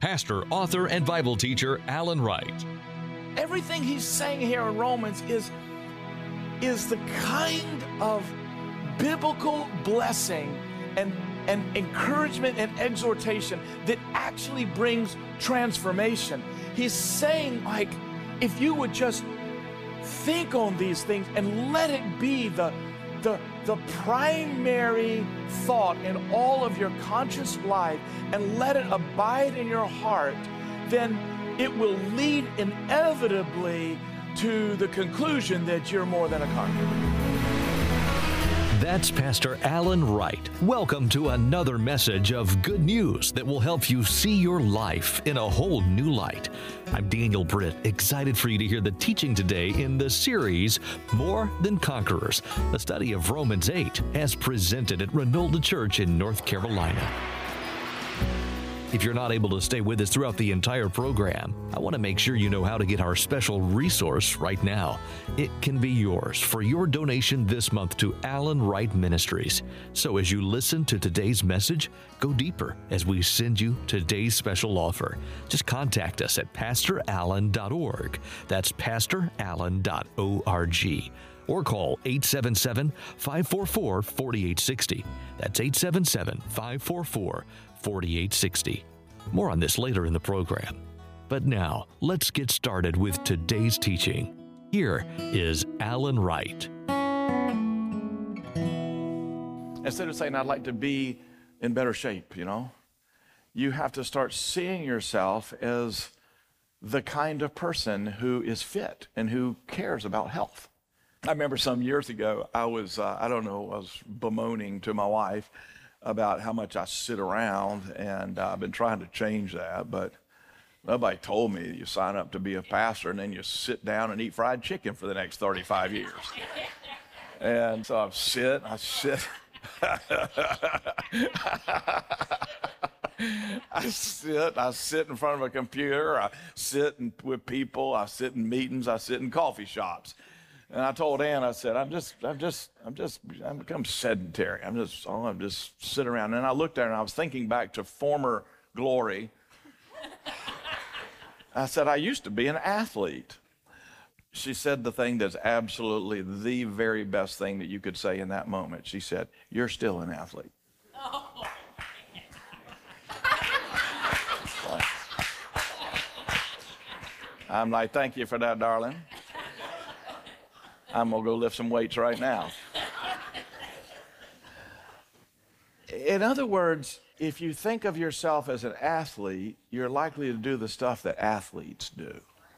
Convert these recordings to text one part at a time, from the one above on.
pastor, author, and Bible teacher Alan Wright. Everything he's saying here in Romans is the kind of biblical blessing and encouragement and exhortation that actually brings transformation. He's saying, like, if you would just think on these things and let it be the primary thought in all of your conscious life and let it abide in your heart, then it will lead inevitably to the conclusion that you're more than a conqueror. That's Pastor Alan Wright. Welcome to another message of good news that will help you see your life in a whole new light. I'm Daniel Britt, excited for you to hear the teaching today in the series, More Than Conquerors, a study of Romans 8 as presented at Renolda Church in North Carolina. If you're not able to stay with us throughout the entire program, I want to make sure you know how to get our special resource right now. It can be yours for your donation this month to Alan Wright Ministries. So as you listen to today's message, go deeper as we send you today's special offer. Just contact us at pastorallen.org. That's pastorallen.org. Or call 877-544-4860. That's 877-544-4860. More on this later in the program. But now, let's get started with today's teaching. Here is Alan Wright. Instead of saying, I'd like to be in better shape, you have to start seeing yourself as the kind of person who is fit and who cares about health. I remember some years ago, I was bemoaning to my wife about how much I sit around, and I've been trying to change that, but nobody told me you sign up to be a pastor and then you sit down and eat fried chicken for the next 35 years. And so I sit in front of a computer, I sit with people, I sit in meetings, I sit in coffee shops. And I told Ann, I said, I'm become sedentary. I'm just sit around. And I looked at her and I was thinking back to former glory. I said, I used to be an athlete. She said the thing that's absolutely the very best thing that you could say in that moment. She said, you're still an athlete. Oh. I'm like, thank you for that, darling. I'm going to go lift some weights right now. In other words, if you think of yourself as an athlete, you're likely to do the stuff that athletes do.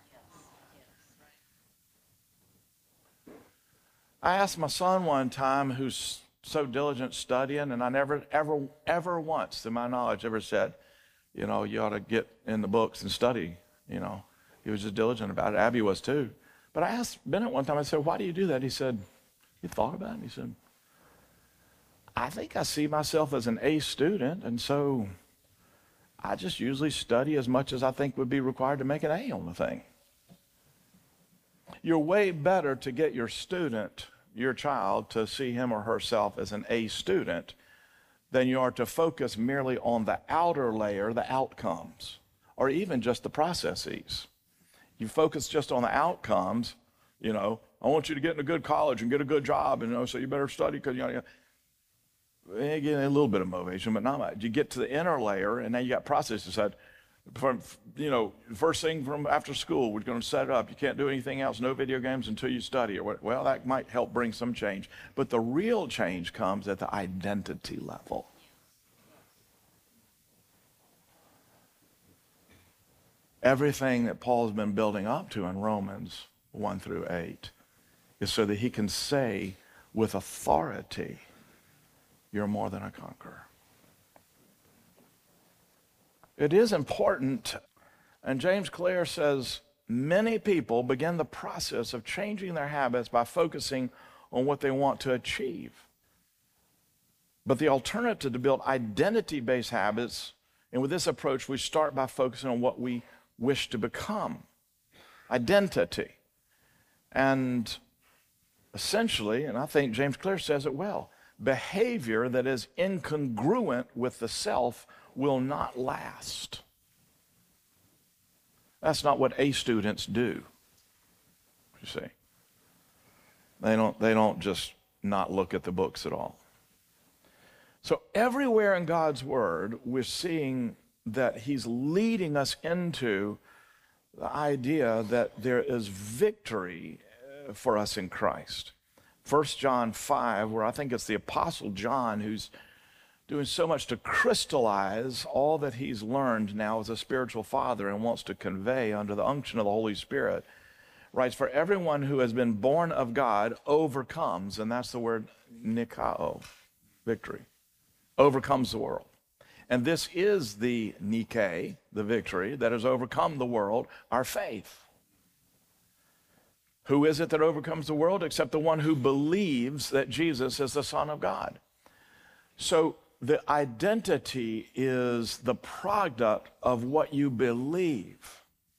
I asked my son one time, who's so diligent studying, and I never, ever once, to my knowledge, ever said, you ought to get in the books and study. He was just diligent about it. Abby was too. But I asked Bennett one time, I said, why do you do that? He said, you thought about it? He said, I think I see myself as an A student, and so I just usually study as much as I think would be required to make an A on the thing. You're way better to get your student, your child, to see him or herself as an A student than you are to focus merely on the outer layer, the outcomes, or even just the processes. You focus just on the outcomes, I want you to get in a good college and get a good job, and so you better study because you get a little bit of motivation, but not much. You get to the inner layer, and now you got processes that, first thing from after school, we're going to set it up. You can't do anything else, no video games until you study. Well, that might help bring some change, but the real change comes at the identity level. Everything that Paul's been building up to in Romans 1 through 8 is so that he can say with authority, you're more than a conqueror. It is important, and James Clear says, many people begin the process of changing their habits by focusing on what they want to achieve. But the alternative to build identity-based habits, and with this approach, we start by focusing on what we wish to become. Identity. And essentially, and I think James Clear says it well, behavior that is incongruent with the self will not last. That's not what A students do, you see. They don't just not look at the books at all. So everywhere in God's Word, we're seeing that He's leading us into the idea that there is victory for us in Christ. 1 John 5, where I think it's the Apostle John who's doing so much to crystallize all that he's learned now as a spiritual father and wants to convey under the unction of the Holy Spirit, writes, for everyone who has been born of God overcomes, and that's the word nikao, victory, overcomes the world. And this is the Nike, the victory that has overcome the world, our faith. Who is it that overcomes the world except the one who believes that Jesus is the Son of God? So the identity is the product of what you believe.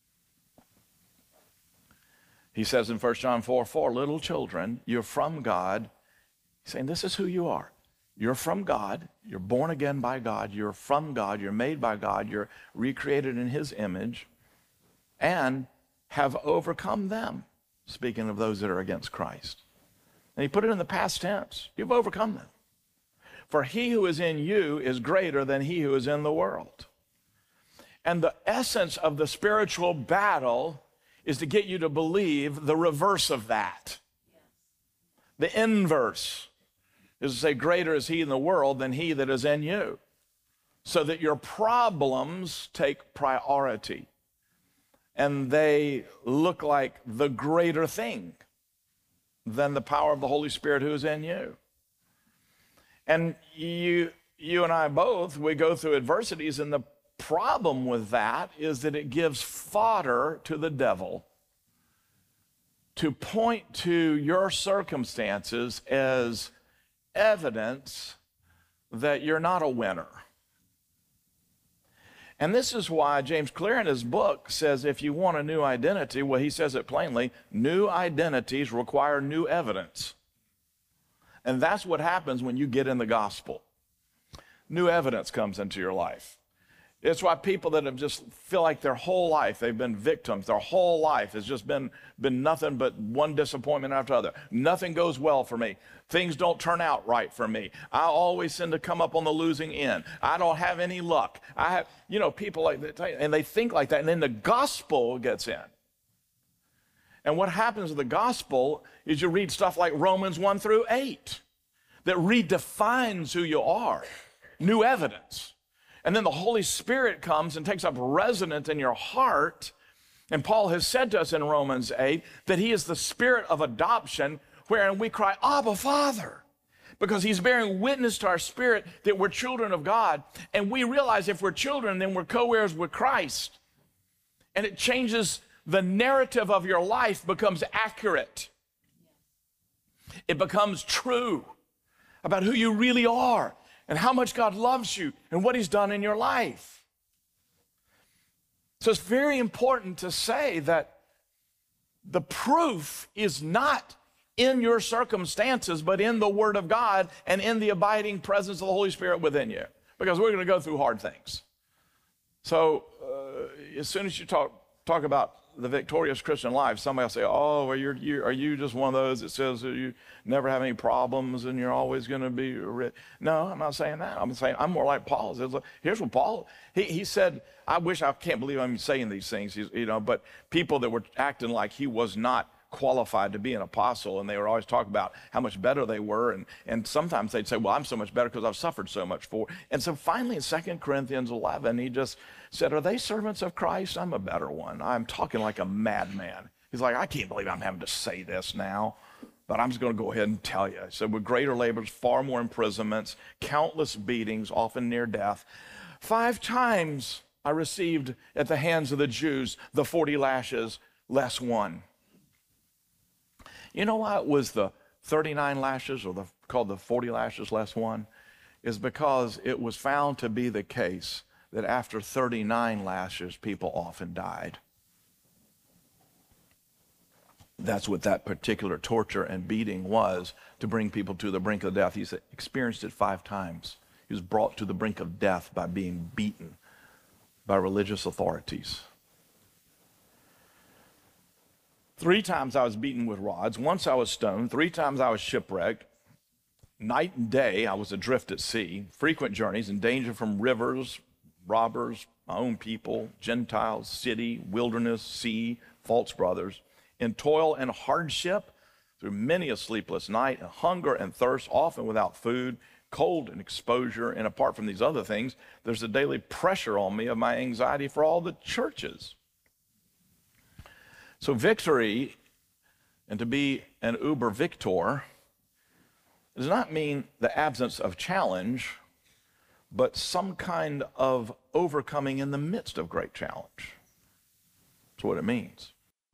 He says in 1 John 4:4, little children, you're from God. He's saying this is who you are. You're from God. You're born again by God. You're from God. You're made by God. You're recreated in His image and have overcome them. Speaking of those that are against Christ. And he put it in the past tense. You've overcome them. For he who is in you is greater than he who is in the world. And the essence of the spiritual battle is to get you to believe the reverse of that. The inverse is to say, greater is he in the world than he that is in you. So that your problems take priority. And they look like the greater thing than the power of the Holy Spirit who is in you. And you and I both, we go through adversities, and the problem with that is that it gives fodder to the devil to point to your circumstances as evidence that you're not a winner. And this is why James Clear in his book says if you want a new identity, well, he says it plainly, new identities require new evidence. And that's what happens when you get in the gospel. New evidence comes into your life. It's why people that have just feel like their whole life, they've been victims, their whole life has just been nothing but one disappointment after another. Nothing goes well for me. Things don't turn out right for me. I always tend to come up on the losing end. I don't have any luck. I have, people like that, and they think like that, and then the gospel gets in. And what happens with the gospel is you read stuff like Romans 1-8 that redefines who you are, new evidence. And then the Holy Spirit comes and takes up residence in your heart. And Paul has said to us in Romans 8 that he is the spirit of adoption, wherein we cry, Abba, Father, because he's bearing witness to our spirit that we're children of God. And we realize if we're children, then we're co-heirs with Christ. And it changes the narrative of your life, becomes accurate. It becomes true about who you really are and how much God loves you and what he's done in your life. So it's very important to say that the proof is not in your circumstances, but in the Word of God and in the abiding presence of the Holy Spirit within you, because we're going to go through hard things. So as soon as you talk about the victorious Christian life, somebody will say, oh, well, are you just one of those that says that you never have any problems and you're always going to be rich? No, I'm not saying that. I'm saying I'm more like Paul. Here's what Paul, he said, I can't believe I'm saying these things, but people that were acting like he was not qualified to be an apostle, and they were always talking about how much better they were, and sometimes they'd say, well, I'm so much better because I've suffered so much for. And so finally in 2 Corinthians 11, he just said, are they servants of Christ? I'm a better one. I'm talking like a madman. He's like, I can't believe I'm having to say this now, but I'm just going to go ahead and tell you. So with greater labors, far more imprisonments, countless beatings, often near death. 5 times I received at the hands of the Jews the 40 lashes less one. You know why it was the 39 lashes, or called the 40 lashes less one? Is because it was found to be the case that after 39 lashes, people often died. That's what that particular torture and beating was, to bring people to the brink of death. He's experienced it 5 times. He was brought to the brink of death by being beaten by religious authorities. 3 times I was beaten with rods. Once I was stoned. 3 times I was shipwrecked. Night and day I was adrift at sea. Frequent journeys in danger from rivers, robbers, my own people, Gentiles, city, wilderness, sea, false brothers. In toil and hardship, through many a sleepless night, and hunger and thirst, often without food, cold and exposure. And apart from these other things, there's a daily pressure on me of my anxiety for all the churches. So victory, and to be an uber victor, does not mean the absence of challenge, but some kind of overcoming in the midst of great challenge. That's what it means.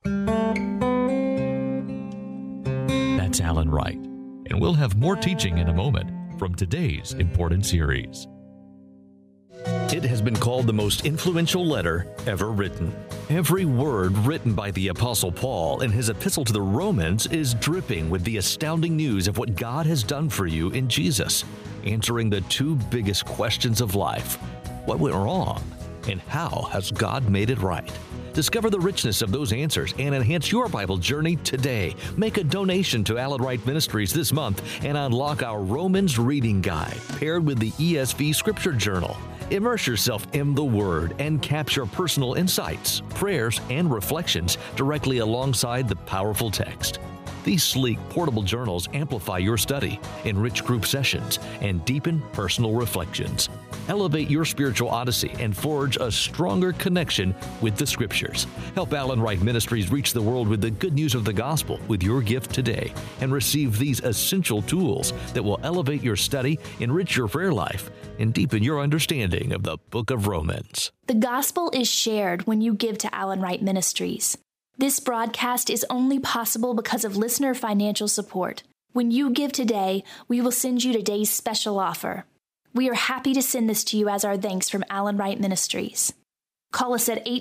That's Alan Wright, and we'll have more teaching in a moment from today's important series. It has been called the most influential letter ever written. Every word written by the Apostle Paul in his epistle to the Romans is dripping with the astounding news of what God has done for you in Jesus, answering the 2 biggest questions of life: what went wrong, and how has God made it right? Discover the richness of those answers and enhance your Bible journey today. Make a donation to Alan Wright Ministries this month and unlock our Romans Reading Guide, paired with the ESV Scripture Journal. Immerse yourself in the Word and capture personal insights, prayers, and reflections directly alongside the powerful text. These sleek, portable journals amplify your study, enrich group sessions, and deepen personal reflections. Elevate your spiritual odyssey and forge a stronger connection with the Scriptures. Help Alan Wright Ministries reach the world with the good news of the gospel with your gift today, and receive these essential tools that will elevate your study, enrich your prayer life, and deepen your understanding of the book of Romans. The gospel is shared when you give to Alan Wright Ministries. This broadcast is only possible because of listener financial support. When you give today, we will send you today's special offer. We are happy to send this to you as our thanks from Alan Wright Ministries. Call us at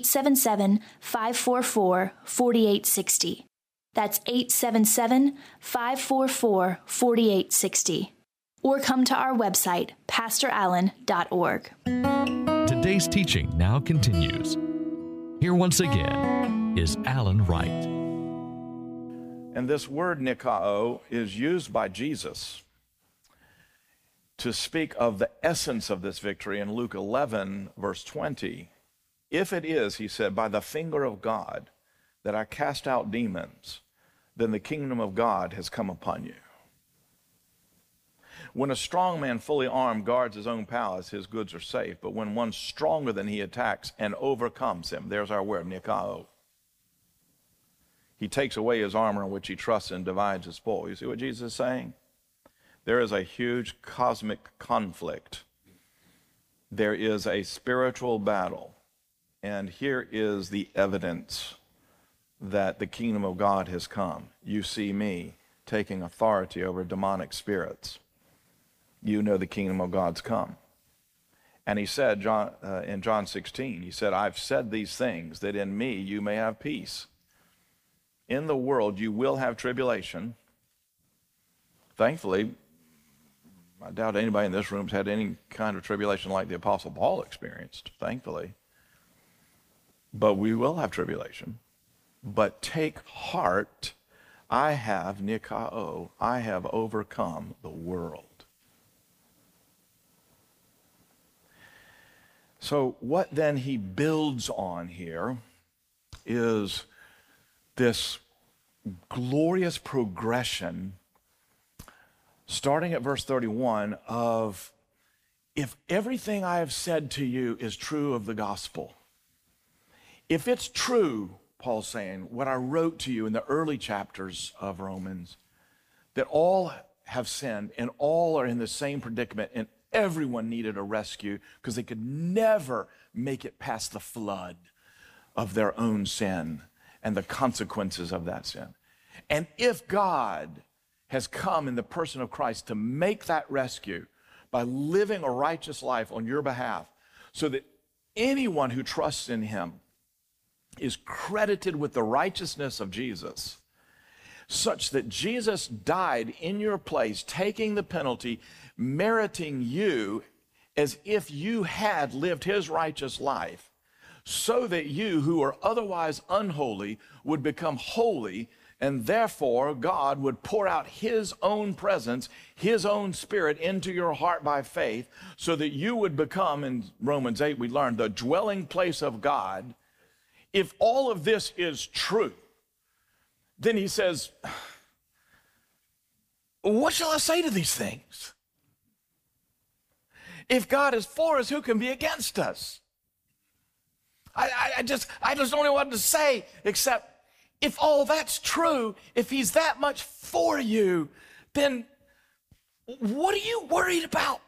877-544-4860. That's 877-544-4860. Or come to our website, pastorallen.org. Today's teaching now continues. Here once again is Alan Wright. And this word nikao is used by Jesus to speak of the essence of this victory in Luke 11, verse 20. If it is, he said, by the finger of God that I cast out demons, then the kingdom of God has come upon you. When a strong man fully armed guards his own palace, his goods are safe. But when one stronger than he attacks and overcomes him, there's our word, nikao. He takes away his armor on which he trusts and divides his spoil. You see what Jesus is saying? There is a huge cosmic conflict. There is a spiritual battle. And here is the evidence that the kingdom of God has come. You see me taking authority over demonic spirits. You know the kingdom of God's come. And he said in John 16, he said, I've said these things that in me you may have peace. In the world you will have tribulation. Thankfully, I doubt anybody in this room has had any kind of tribulation like the Apostle Paul experienced, thankfully. But we will have tribulation. But take heart, I have nikao, I have overcome the world. So what then he builds on here is this glorious progression, starting at verse 31, of if everything I have said to you is true of the gospel, if it's true, Paul's saying, what I wrote to you in the early chapters of Romans, that all have sinned and all are in the same predicament and everyone needed a rescue because they could never make it past the flood of their own sin and the consequences of that sin. And if God has come in the person of Christ to make that rescue by living a righteous life on your behalf so that anyone who trusts in him is credited with the righteousness of Jesus, such that Jesus died in your place, taking the penalty, meriting you as if you had lived his righteous life, so that you who are otherwise unholy would become holy, and therefore God would pour out his own presence, his own Spirit into your heart by faith, so that you would become, in Romans 8 we learned, the dwelling place of God. If all of this is true, then he says, what shall I say to these things? If God is for us, who can be against us? I just don't know what to say, except if all that's true, if he's that much for you, then what are you worried about?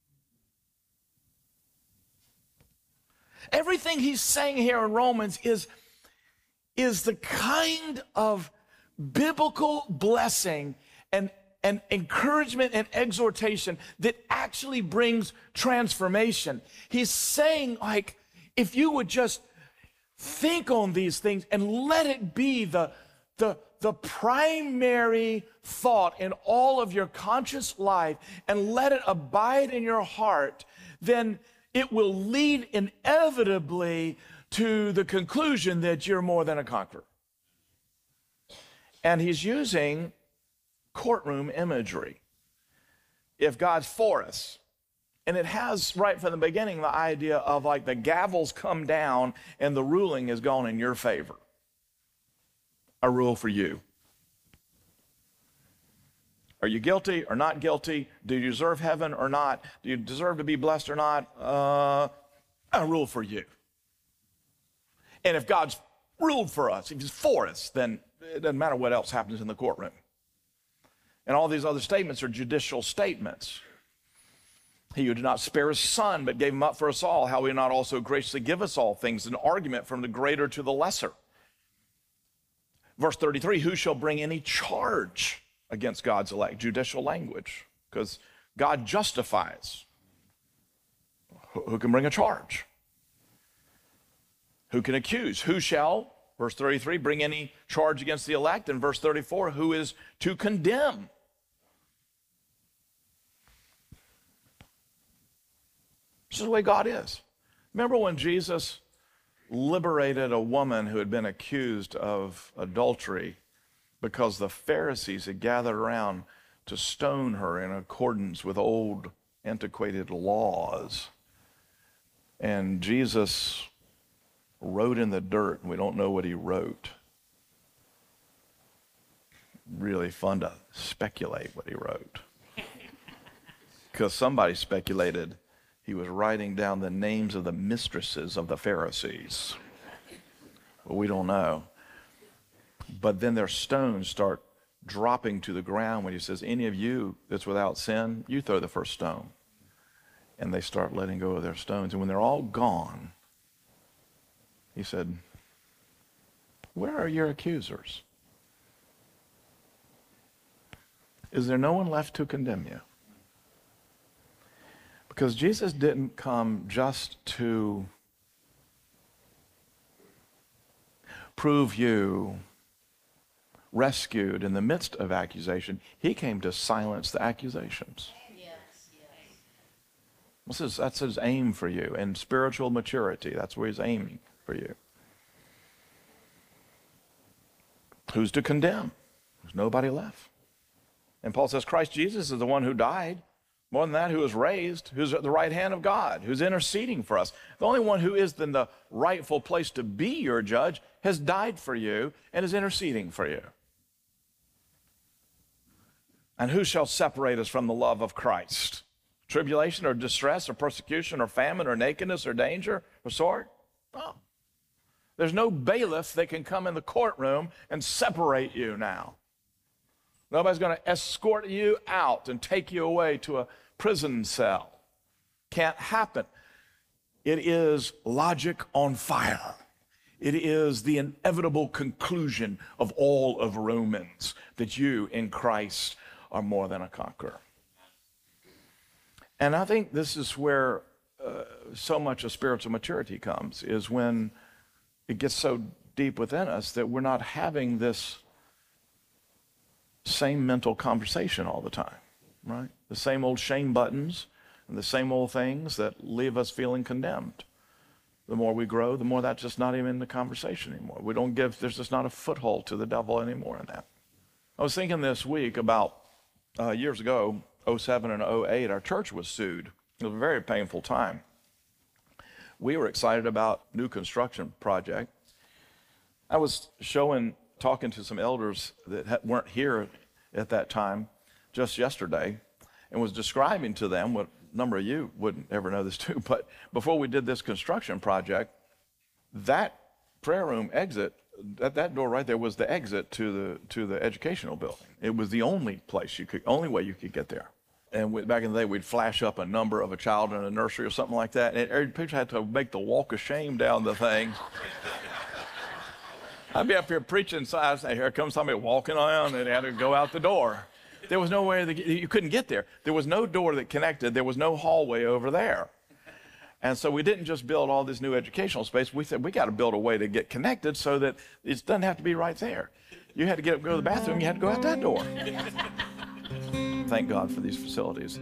Everything he's saying here in Romans is the kind of biblical blessing and encouragement and exhortation that actually brings transformation. He's saying, like, if you would just think on these things and let it be the primary thought in all of your conscious life and let it abide in your heart, then it will lead inevitably to the conclusion that you're more than a conqueror. And he's using courtroom imagery. If God's for us, and it has right from the beginning the idea of like the gavels come down and the ruling is gone in your favor. A rule for you. Are you guilty or not guilty? Do you deserve heaven or not? Do you deserve to be blessed or not? A rule for you. And if God's ruled for us, if he's for us, then it doesn't matter what else happens in the courtroom. And all these other statements are judicial statements. He who did not spare his son, but gave him up for us all, how will he not also graciously give us all things? An argument from the greater to the lesser. Verse 33, who shall bring any charge against God's elect? Judicial language, because God justifies. Who can bring a charge? Who can accuse? Who shall, verse 33, bring any charge against the elect? And verse 34, who is to condemn? This is the way God is. Remember when Jesus liberated a woman who had been accused of adultery because the Pharisees had gathered around to stone her in accordance with old antiquated laws. And Jesus wrote in the dirt, and we don't know what he wrote. Really fun to speculate what he wrote. Because somebody speculated he was writing down the names of the mistresses of the Pharisees. Well, we don't know. But then their stones start dropping to the ground when he says, any of you that's without sin, you throw the first stone. And they start letting go of their stones. And when they're all gone, he said, where are your accusers? Is there no one left to condemn you? Because Jesus didn't come just to prove you rescued in the midst of accusation. He came to silence the accusations. That's his aim for you. And spiritual maturity, that's where he's aiming for you. Who's to condemn? There's nobody left. And Paul says Christ Jesus is the one who died. More than that, who is raised, who's at the right hand of God, who's interceding for us. The only one who is in the rightful place to be your judge has died for you and is interceding for you. And who shall separate us from the love of Christ? Tribulation or distress or persecution or famine or nakedness or danger or sword? No. There's no bailiff that can come in the courtroom and separate you now. Nobody's going to escort you out and take you away to a prison cell. Can't happen. It is logic on fire. It is the inevitable conclusion of all of Romans that you in Christ are more than a conqueror. And I think this is where so much of spiritual maturity comes, is when it gets so deep within us that we're not having this same mental conversation all the time, right? The same old shame buttons and the same old things that leave us feeling condemned. The more we grow, the more that's just not even in the conversation anymore. We don't give, there's just not a foothold to the devil anymore in that. I was thinking this week about years ago, 07 and 08, our church was sued. It was a very painful time. We were excited about new construction project. I was talking to some elders that weren't here at that time just yesterday, and was describing to them what a number of you wouldn't ever know this too, but before we did this construction project, that prayer room exit, that door right there was the exit to the educational building. It was the only way you could get there. And back in the day, we'd flash up a number of a child in a nursery or something like that, and people had to make the walk of shame down the thing. I'd be up here preaching, so I'd say, here comes somebody walking around, and they had to go out the door. There was no way, you couldn't get there. There was no door that connected. There was no hallway over there. And so we didn't just build all this new educational space. We said, we got to build a way to get connected so that it doesn't have to be right there. You had to get up, go to the bathroom, you had to go out that door. Thank God for these facilities.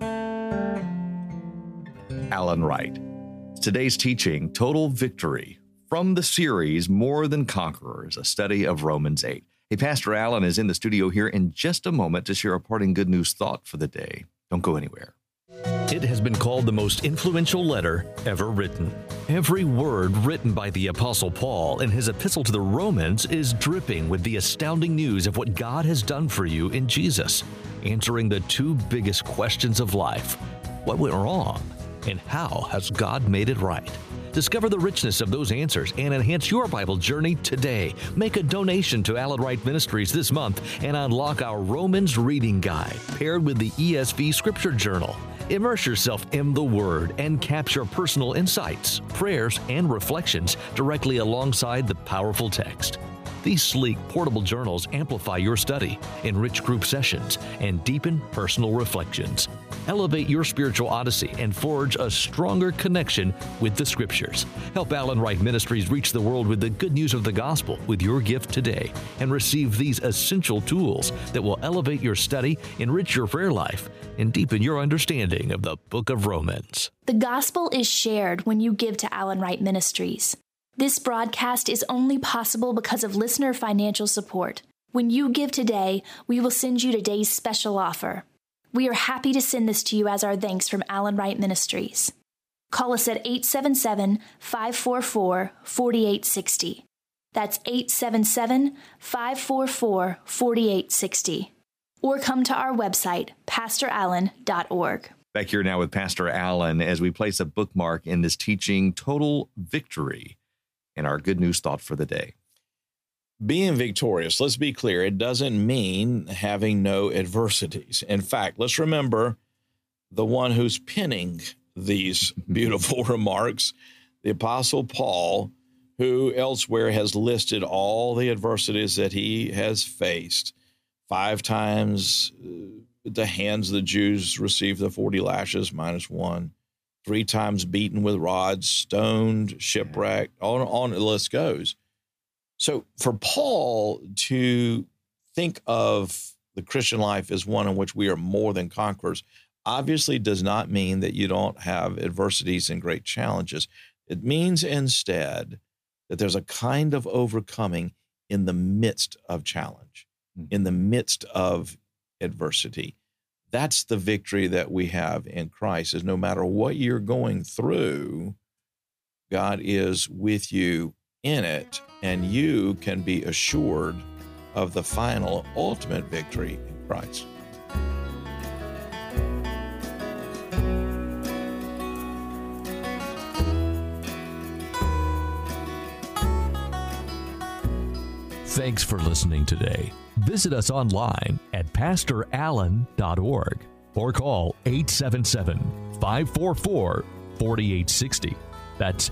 Alan Wright. Today's teaching, Total Victory, from the series More Than Conquerors, a study of Romans 8. Hey, Pastor Alan is in the studio here in just a moment to share a parting good news thought for the day. Don't go anywhere. It has been called the most influential letter ever written. Every word written by the Apostle Paul in his epistle to the Romans is dripping with the astounding news of what God has done for you in Jesus, answering the two biggest questions of life. What went wrong, and how has God made it right? Discover the richness of those answers and enhance your Bible journey today. Make a donation to Alan Wright Ministries this month and unlock our Romans Reading Guide, paired with the ESV Scripture Journal. Immerse yourself in the Word and capture personal insights, prayers, and reflections directly alongside the powerful text. These sleek, portable journals amplify your study, enrich group sessions, and deepen personal reflections. Elevate your spiritual odyssey and forge a stronger connection with the Scriptures. Help Alan Wright Ministries reach the world with the good news of the gospel with your gift today, and receive these essential tools that will elevate your study, enrich your prayer life, and deepen your understanding of the book of Romans. The gospel is shared when you give to Alan Wright Ministries. This broadcast is only possible because of listener financial support. When you give today, we will send you today's special offer. We are happy to send this to you as our thanks from Alan Wright Ministries. Call us at 877-544-4860. That's 877-544-4860. Or come to our website, pastorallen.org. Back here now with Pastor Alan as we place a bookmark in this teaching, Total Victory, and our good news thought for the day. Being victorious, let's be clear, it doesn't mean having no adversities. In fact, let's remember the one who's penning these beautiful remarks, the Apostle Paul, who elsewhere has listed all the adversities that he has faced. 5 times at the hands of the Jews received the 40 lashes minus 1. 3 times beaten with rods, stoned, shipwrecked, on the list goes. So for Paul to think of the Christian life as one in which we are more than conquerors obviously does not mean that you don't have adversities and great challenges. It means instead that there's a kind of overcoming in the midst of challenge, in the midst of adversity. That's the victory that we have in Christ, is no matter what you're going through, God is with you in it, and you can be assured of the final, ultimate victory in Christ. Thanks for listening today. Visit us online at pastorallen.org or call 877-544-4860. That's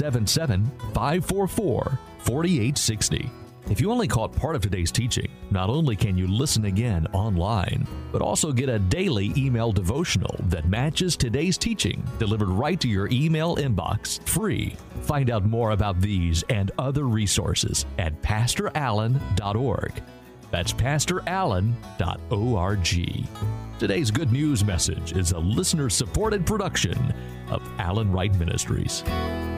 877-544-4860. If you only caught part of today's teaching, not only can you listen again online, but also get a daily email devotional that matches today's teaching delivered right to your email inbox, free. Find out more about these and other resources at pastorallen.org. That's pastorallen.org. Today's good news message is a listener-supported production of Alan Wright Ministries.